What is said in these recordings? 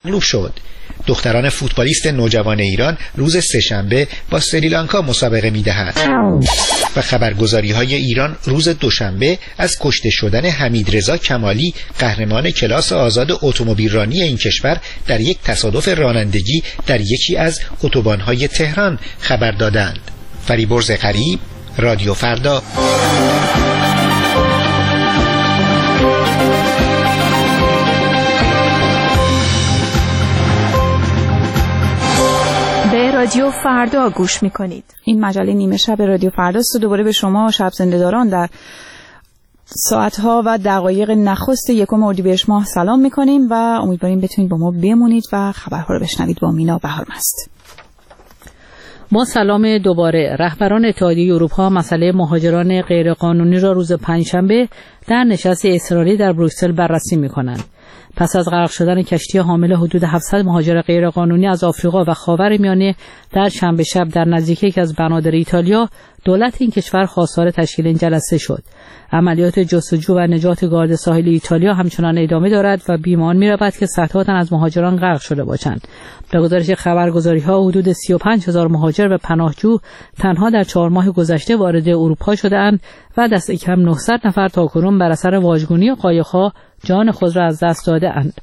مغلوب شد. دختران فوتبالیست نوجوان ایران روز سه‌شنبه با سریلانکا مسابقه می‌دهند و خبرگزاری‌های ایران روز دوشنبه از کشته شدن حمیدرضا کمالی قهرمان کلاس آزاد اتومبیلرانی این کشور در یک تصادف رانندگی در یکی از اتوبان‌های تهران خبر دادند. فریبرز غریب، رادیو فردا. رادیو فردا گوش میکنید. این مجله نیمه شب رادیو فرداست و دوباره به شما شب زنده‌داران در ساعتها و دقایق نخست 1 اردیبهشت ماه سلام میکنیم و امیدواریم بتونید با ما بمونید و خبرها رو بشنوید. با مینا بهارمست. ما سلام دوباره. رهبران اتحادیه اروپا مسئله مهاجران غیرقانونی را روز پنجشنبه در نشست اضطراری در بروکسل بررسی میکنند. پس از غرق شدن کشتی حامل حدود 700 مهاجر غیرقانونی از آفریقا و خاورمیانه در شنبه شب در نزدیکی یکی از بنادر ایتالیا، دولت این کشور خواستار تشکیل این جلسه شد. عملیات جستجو و نجات گارد ساحل ایتالیا همچنان ادامه دارد و بیمان می‌رود که صدها تن از مهاجران غرق شده باشند. به گزارش خبرگزاری‌ها حدود 35000 مهاجر و پناهجو تنها در 4 ماه گذشته وارد اروپا شده‌اند و دست کم 900 نفر تاکنون بر اثر واژگونی قایق‌ها جان خود را از دست داده‌اند.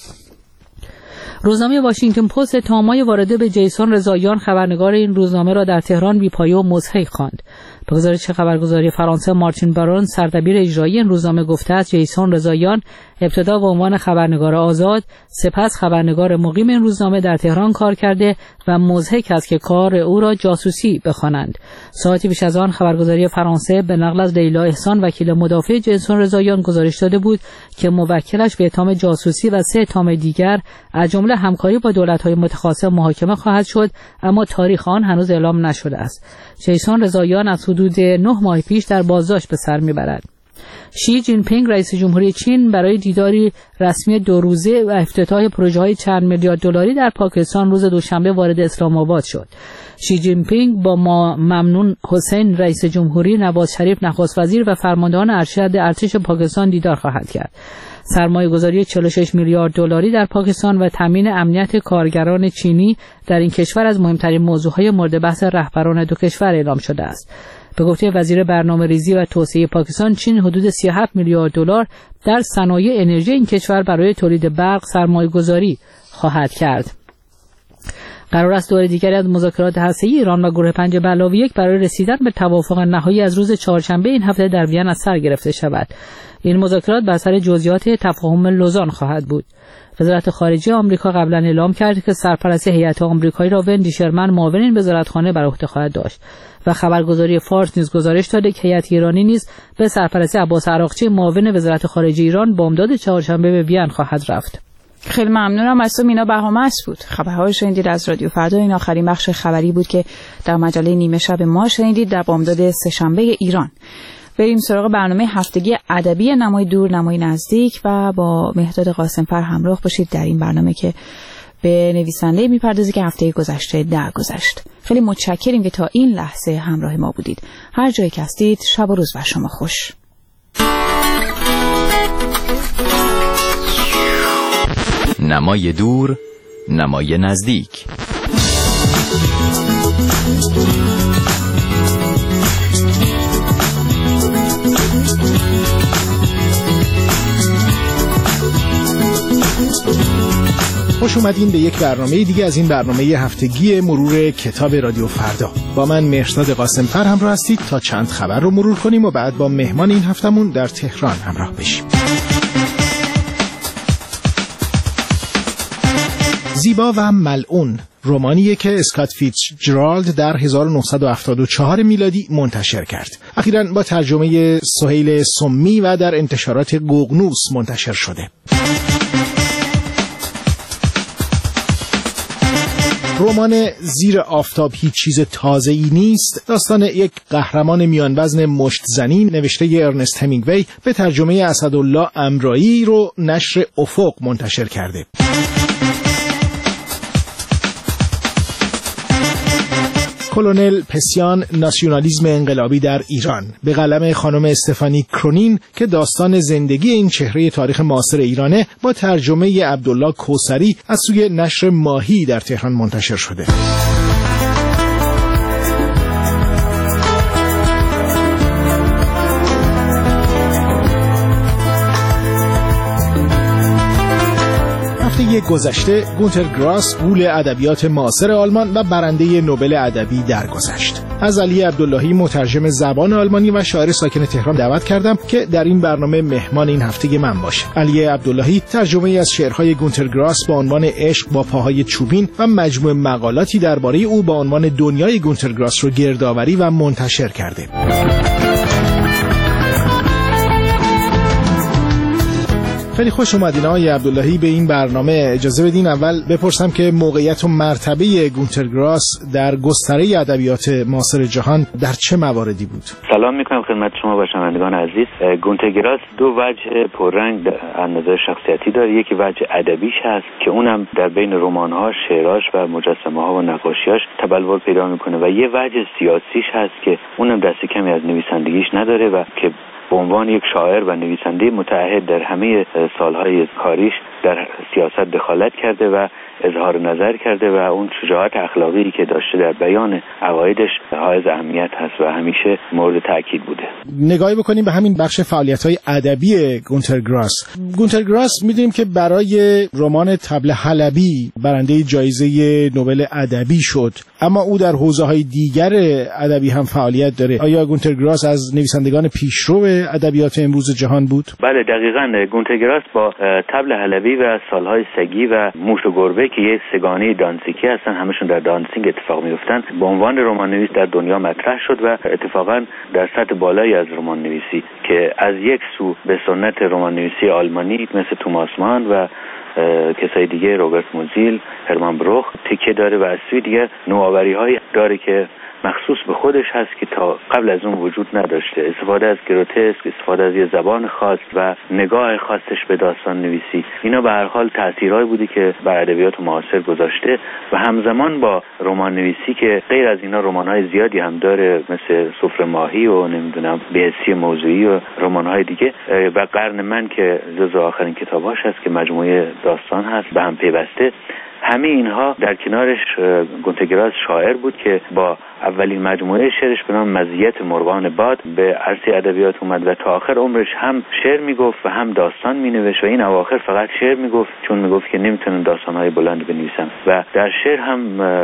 روزنامه واشنگتن پست تامای وارده به جیسون رضاییان خبرنگار این روزنامه را در تهران بی‌پایه و مضحک خواند. به گزارش خبرگزاری فرانسه مارتین بارون سردبیر اجرایی این روزنامه گفته است جیسون رضاییان ابتدا به عنوان خبرنگار آزاد، سپس خبرنگار مقیم این روزنامه در تهران کار کرده و مضحک است که کار او را جاسوسی بخوانند. ساعتی پیش از آن خبرگزاری فرانسه به نقل از لیلا احسان وکیل مدافع جیسون رضاییان گزارش داده بود که موکلش به اتهام جاسوسی و 3 اتهام دیگر از جمله همکاری با دولت‌های متخاصم محاکمه خواهد شد، اما تاریخ آن هنوز اعلام نشده است. جیسون رضاییان از حدود 9 ماه پیش در بازداشت به سر میبرد. شی جین پینگ رئیس جمهوری چین برای دیداری رسمی 2 روزه و افتتاح پروژه‌های چند میلیارد دلاری در پاکستان روز دوشنبه وارد اسلام آباد شد. شی جین پینگ با ممنون حسین رئیس جمهوری، نواز شریف نخست وزیر و فرماندهان ارشد ارتش پاکستان دیدار خواهد کرد. سرمایه‌گذاری 46 میلیارد دلاری در پاکستان و تامین امنیت کارگران چینی در این کشور از مهمترین موضوعهای مورد بحث رهبران دو کشور اعلام شده است. به گفته وزیر برنامه‌ریزی و توسعه پاکستان، چین حدود 37 میلیارد دلار در صنایع انرژی این کشور برای تولید برق سرمایه‌گذاری خواهد کرد. قرار است دور دیگری از مذاکرات هسته‌ای ایران و گروه 5+1 برای رسیدن به توافق نهایی از روز چهارشنبه این هفته در وین از سر گرفته شود. این مذاکرات بر سر جزئیات تفاهم لوزان خواهد بود. وزارت خارجه آمریکا قبلا اعلام کرد که سرپرستی هیئت آمریکایی را وندی شرمن معاون این وزارتخانه بر عهده خواهد داشت و خبرگزاری فارس نیز گزارش داده که هیئت ایرانی نیز به سرپرستی عباس عراقچی معاون وزارت خارجه ایران بامداد چهارشنبه به وین خواهد رفت. خیلی ممنونم از تو مینا بهارمست بود. خبرهای شنیدید از رادیو فردا. این آخرین بخش خبری بود که در مجله نیمه شب ما شنیدید در بامداد سه‌شنبه ایران. بریم سراغ برنامه هفتگی ادبی نمای دور نمای نزدیک و با مهداد قاسم‌فر همراه باشید در این برنامه که به نویسنده میپردازه که هفته گذشته درگذشت. خیلی متشکریم که تا این لحظه همراه ما بودید. هر جایی که هستید شب و روز بر شما خوش. نمای دور نمای نزدیک. خوش اومدین به یک برنامه دیگه از این برنامه هفتگی مرور کتاب رادیو فردا. با من مهرداد قاسم‌فر همراه هستید تا چند خبر رو مرور کنیم و بعد با مهمان این هفتمون در تهران همراه بشیم. زیبا و ملعون رمانیه که اسکات فیتزجرالد در 1974 میلادی منتشر کرد. اخیراً با ترجمه سهیل سمی و در انتشارات ققنوس منتشر شده. رمان زیر آفتاب هیچ چیز تازه‌ای نیست داستان یک قهرمان میان وزن مشت زنی نوشته ارنست همینگوی به ترجمه اسدالله امرایی رو نشر افق منتشر کرده. کلونل پسیان ناسیونالیسم انقلابی در ایران به قلم خانم استفانی کرونین که داستان زندگی این چهره تاریخ معاصر ایرانه با ترجمه عبدالله کوثری از سوی نشر ماهی در تهران منتشر شده. هفته گذشته گونتر گراس غول ادبیات معاصر آلمان و برنده نوبل ادبی درگذشت. از علی عبداللهی مترجم زبان آلمانی و شاعر ساکن تهران دعوت کردم که در این برنامه مهمان این هفته من باشه. علی عبداللهی ترجمه از شعرهای گونتر گراس با عنوان عشق با پاهای چوبین و مجموعه مقالاتی درباره او با عنوان دنیای گونتر گراس رو گردآوری و منتشر کرده. خیلی خوش اومدین آقای عبداللهی به این برنامه. اجازه بدین اول بپرسم که موقعیت و مرتبه گونتر گراس در گستره ادبیات معاصر جهان در چه مواردی بود؟ سلام میکنم خدمت شما و شنوندگان عزیز. گونتر گراس دو وجه پررنگ از نظر شخصیتی داره. یکی وجه ادبیش هست که اونم در بین رمان‌هاش، شعراش و مجسمه‌ها و نقاشیاش تبلور پیدا میکنه و یه وجه سیاسیش هست که اونم دست کمی از نویسندگیش نداره و که به عنوان یک شاعر و نویسنده متعهد در همه سالهای کاریش در سیاست دخالت کرده و اظهار نظر کرده و اون شجاعت اخلاقی که داشته در بیان عقایدش حائز اهمیت هست و همیشه مورد تاکید بوده. نگاهی بکنیم به همین بخش فعالیت‌های ادبی گونتر گراس. گونتر گراس می‌دونیم که برای رمان طبل حلبی برنده جایزه نوبل ادبی شد، اما او در حوزه‌های دیگر ادبی هم فعالیت داره. آیا گونتر گراس از نویسندگان پیشرو ادبیات امروز جهان بود؟ بله دقیقاً. گونتر گراس با طبل حلبی و سالهای سگی و موش و گربه که یه سگانه دانسیکی هستن، همشون در دانسینگ اتفاق میفتن، به عنوان رمان نویس در دنیا مطرح شد و اتفاقا در سطح بالایی از رمان نویسی که از یک سو به سنت رمان نویسی آلمانی مثل توماس مان و کسای دیگه، روبرت موزیل، هرمان بروخ تکیه داره و از سوی دیگه نوآوری‌هایی داره که مخصوص به خودش هست که تا قبل از اون وجود نداشته. استفاده از گروتسک، استفاده از یه زبان خاص و نگاه خاصش به داستان نویسی، اینا به هر حال تأثیرهایی بودی که بر ادبیات معاصر گذاشته و همزمان با رمان نویسی که غیر از اینا رمان‌های زیادی هم داره مثل سفره ماهی و نمیدونم بهسی موضوعی و رمان‌های دیگه و قرن من که جزو آخرین کتاباش هست که مجموعه داستان هست به هم پیوسته. همه اینها در کنارش گونتر گراس شاعر بود که با اولین مجموعه شعرش به نام مزیت مرغان باد به عرصه ادبیات اومد و تا آخر عمرش هم شعر میگفت و هم داستان مینوشت و این اواخر فقط شعر میگفت چون میگفت که نمیتونم داستانهای بلند بنویسم و در شعر هم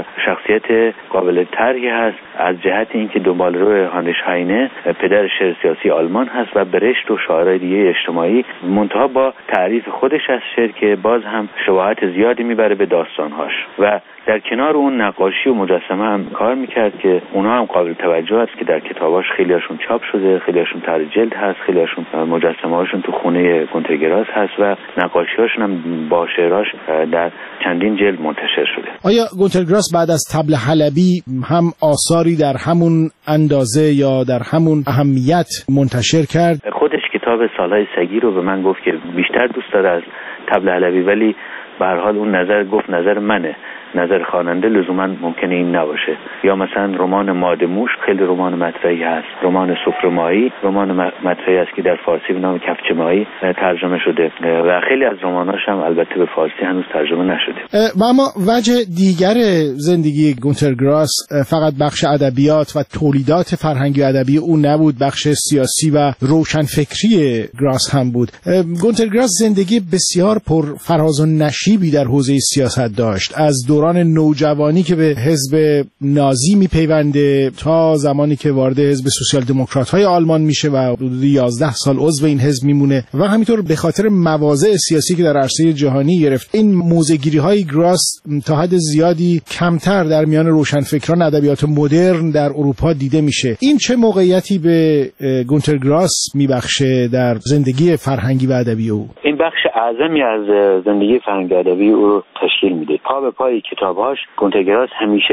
شخصیت قابل طرحی هست از جهت اینکه دنبالرو هانریش هاینه پدر شعر سیاسی آلمان هست و برشت و شاعرای دیگه اجتماعی، منتها با تعریف خودش از شعر که باز هم شباهت زیادی میبره به داستانهاش و در کنار اون نقاشی و مجسمه هم کار میکرد که اونها هم قابل توجه است که در کتاباش خیلیاشون چاپ شده، خیلیاشون طرح جلد هست، خیلیاشون مجسمه هاشون تو خونه گونتر گراس هست و نقاشی هاشون هم با شعراش در چندین جلد منتشر شده. آیا گونتر گراس بعد از طبل حلبی هم آثاری در همون اندازه یا در همون اهمیت منتشر کرد؟ خودش کتاب سالهای سگی رو به من گفت که بیشتر دوست داره از طبل حلبی، ولی به هر حال اون نظر منه، نظر خواننده لزوما ممکنه این نباشه. یا مثلا رمان ماده موش خیلی رمان مطرحی هست، رمان سفره ماهی رمان مطرحی است که در فارسی به نام کفچه ماهی ترجمه شده و خیلی از رماناش هم البته به فارسی هنوز ترجمه نشده. و اما وجه دیگر زندگی گونتر گراس فقط بخش ادبیات و تولیدات فرهنگی و ادبی او نبود، بخش سیاسی و روشنفکری گراس هم بود. گونتر گراس زندگی بسیار پر فراز و نشیبی در حوزه سیاست داشت، از دوران نوجوانی که به حزب نازی میپیونده تا زمانی که وارد حزب سوسیال دموکرات های آلمان میشه و حدود 11 سال عضو این حزب میمونه و همینطور به خاطر مواضع سیاسی که در عرصه جهانی گرفت این موضع‌گیری های گراس تا حد زیادی کمتر در میان روشنفکران ادبیات مدرن در اروپا دیده میشه. این چه موقعیتی به گونتر گراس میبخشه در زندگی فرهنگی و ادبی او؟ این بخش اعظمی از زندگی فرهنگی و ادبی او رو تشکیل میده. پا به پای کتاباش گونتر گراس همیشه در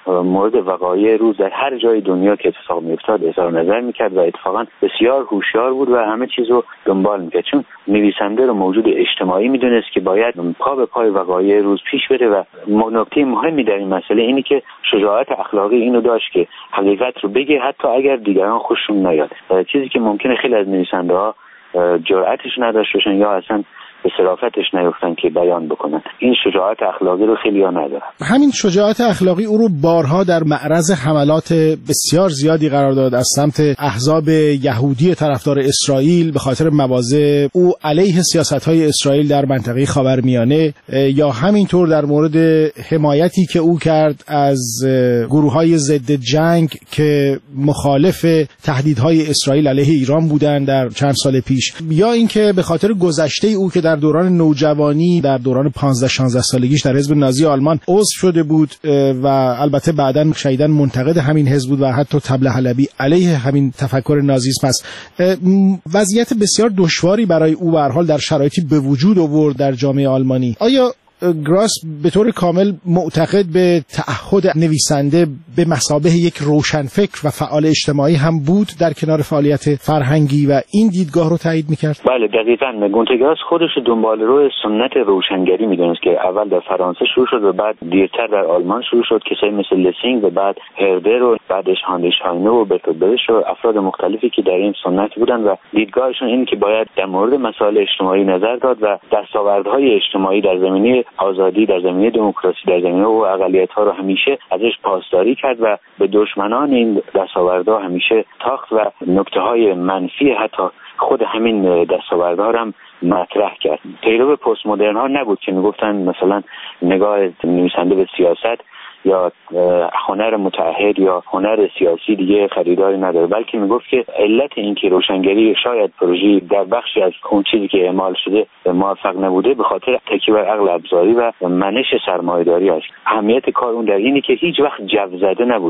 مورد وقایع روز در هر جای دنیا که اتفاق میافتاد اظهار نظر میکرد و اتفاقا بسیار هوشیار بود و همه چیز رو دنبال میکرد، چون نویسنده رو موجود اجتماعی میدونست که باید پا به پای وقایع روز پیش بره و نکته مهمی در این مسئله اینی که شجاعت اخلاقی اینو داشت که حقیقت رو بگه حتی اگر دیگران خوششون نیاد، چیزی که ممکنه خیلی از نویسنده‌ها جرأتش نداشته باشن یا اصلا به صرافتش نیفتن که بیان بکنن. این شجاعت اخلاقی رو خیلی ها ندارن. همین شجاعت اخلاقی او رو بارها در معرض حملات بسیار زیادی قرار داد از سمت احزاب یهودی طرفدار اسرائیل به خاطر مواضع او علیه سیاست‌های اسرائیل در منطقه خاورمیانه، یا همینطور در مورد حمایتی که او کرد از گروه‌های ضد جنگ که مخالف تهدیدهای اسرائیل علیه ایران بودند در چند سال پیش، یا اینکه به خاطر گذشته او که در دوران نوجوانی در دوران 15-16 سالگیش در حزب نازی آلمان عضو شده بود و البته بعداً شدیداً منتقد همین حزب بود و حتی طبل حلبی علیه همین تفکر نازیسم است. وضعیت بسیار دشواری برای او به هر حال در شرایطی به وجود آورد در جامعه آلمانی. آیا گراس به طور کامل معتقد به تعهد نویسنده به مثابه یک روشنفکر و فعال اجتماعی هم بود در کنار فعالیت فرهنگی و این دیدگاه رو تایید میکرد؟ بله دقیقاً. گونته گراس خودش دنبال روی سنت روشنگری میدونست که اول در فرانسه شروع شد و بعد دیرتر در آلمان شروع شد. کسایی مثل لسینگ و بعد هردر و بعدش هاندیشهاینه و برتولد برش و افراد مختلفی که در این سنت بودن و دیدگاهشون این که باید در مورد مسائل اجتماعی نظر داد و دستاوردهای اجتماعی در زمینه آزادی، در زمینه دموکراسی، در زمینه و اقلیت‌ها رو همیشه ازش پاسداری کرد و به دشمنان این دستاوردها همیشه تاخت و نکته‌های منفی حتی خود همین دستاوردها هم مطرح کرد. پیرو پست مدرن ها نبود که میگفتن مثلا نگاه نویسنده به سیاست یا هنر متعهد یا هنر سیاسی دیگه خریداری نداره، بلکه میگفت که علت این که روشنگری شاید پروژه در بخشی از اون چیزی که اعمال شده موفق نبوده به خاطر تکیه بر عقل ابزاری و منش سرمایه‌داری است. اهمیت کار اون در اینی که هیچ وقت جو زده نبود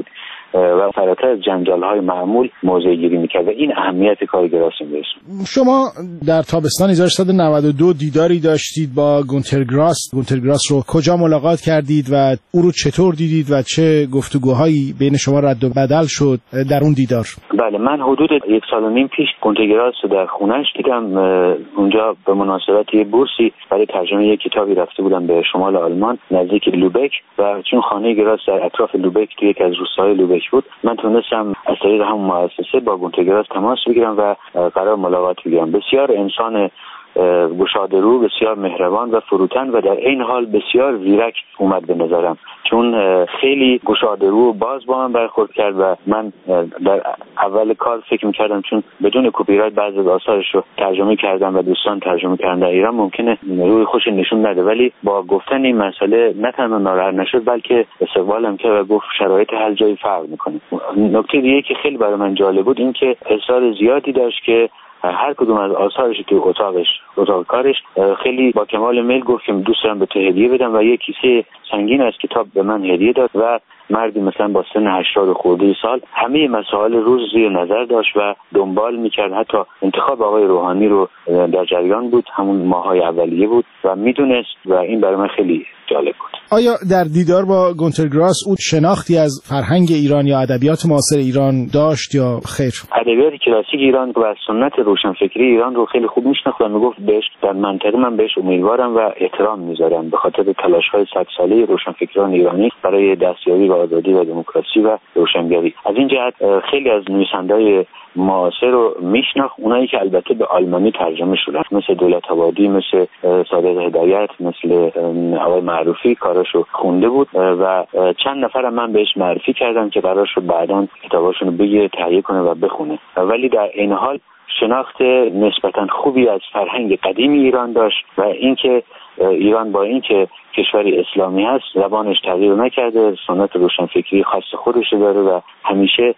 و فراتر از جنجال‌های معمول موضع گیری می‌کرد و این اهمیت کار گراس است. شما در تابستان 1392 دیداری داشتید با گونتر گراس. گونتر گراس رو کجا ملاقات کردید و او رو چطور دیدید و چه گفتگوهایی بین شما رد و بدل شد در اون دیدار؟ بله، من حدود 1.5 سال پیش گونتر گراس در خونه‌اش دیدم. اونجا به مناسبت یه بورسی برای ترجمه یک کتابی رفته بودم به شمال آلمان نزدیک لوبک و چون خانه گراس در اطراف لوبک توی یکی از روستاهای لوبک بود، من تونستم از طریق همون مؤسسه با گونتر گراس تماس بگیرم و قرار ملاقات بگیرم. بسیار انسان گشاده‌رو، بسیار مهربان و فروتن و در این حال بسیار زیرک اومد به نظرم، چون خیلی گشاده‌رو و باز با من برخورد کرد و من در اول کار فکر می‌کردم چون بدون کپی رایت بعضی از آثارش رو ترجمه کردم و دوستان ترجمه کردن در ایران ممکنه روی خوش نشون نده، ولی با گفتن این مسئله نه تنها ناراحت نشد بلکه استقبالم کرد و گفت شرایط هر جایی فرق می‌کنه. نکته دیگه که خیلی برای من جالب بود این که اصرار زیادی داشت که هر کدوم از آثارش که اتاق کارش خیلی با کمال میل گفت که دوست دارم به تو هدیه بدم و یک کیسه سنگین از کتاب به من هدیه داد و مردی مثلا با سن 80 خورده سال همه مسائل روز زیر نظر داشت و دنبال میکرد. حتی انتخاب آقای روحانی رو در جریان بود، همون ماهای اولیه بود و میدونست و این برای من خیلی جالب بود. آیا در دیدار با گونتر گراس او شناختی از فرهنگ ایران یا ادبیات معاصر ایران داشت یا خیر؟ ادبیات کلاسیک ایران و سنت روشنفکری ایران رو خیلی خوب میشناخت و میگفت بهش در منطقه من بهش امیدوارم و احترام میذارم به خاطر تلاش‌های 100 ساله روشنفکران ایرانی برای دستیابی به آزادی و دموکراسی و روشنگری. از این جهت خیلی از نویسنده‌های معاصر رو میشناخت، اونایی که البته به آلمانی ترجمه شدن مثل دولت‌آبادی، مثل صادق هدایت، مثل آقای معروفی کاراشو خونده بود و چند نفرم من بهش معرفی کردم که قرارشو بعداً کتاباشونو بگیره، تهیه کنه و بخونه، ولی در این حال شناخت نسبتاً خوبی از فرهنگ قدیم ایران داشت و اینکه ایران با اینکه کشوری اسلامی هست زبانش تغییر نکرده، سنت روشنفکری خاص خودش داره و همیشه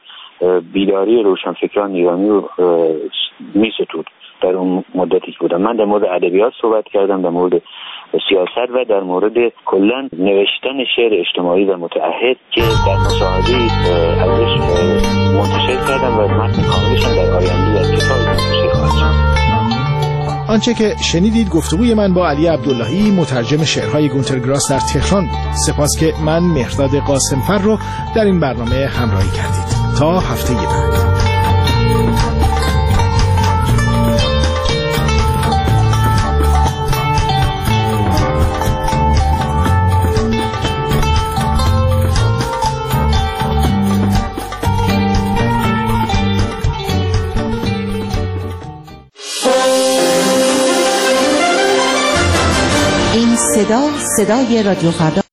بیداری روشنفکران ایرانی رو می‌ستود. در اون مدتی که بودم من در مورد ادبیات صحبت کردم، در مورد سیاست و در مورد کلا نوشتن شعر اجتماعی و متعهد که در مصاحبه‌ای ازش منتشر کردم و متن کاملش در آینده از کتاب منتشر خواهد شد. آنچه که شنیدید گفتگوی من با علی عبداللهی، مترجم شعرهای گونتر گراس در تهران بود. سپاس که من مهرداد قاسمفر رو در این برنامه همراهی کردید. تا هفته بعد. صدای رادیو فردا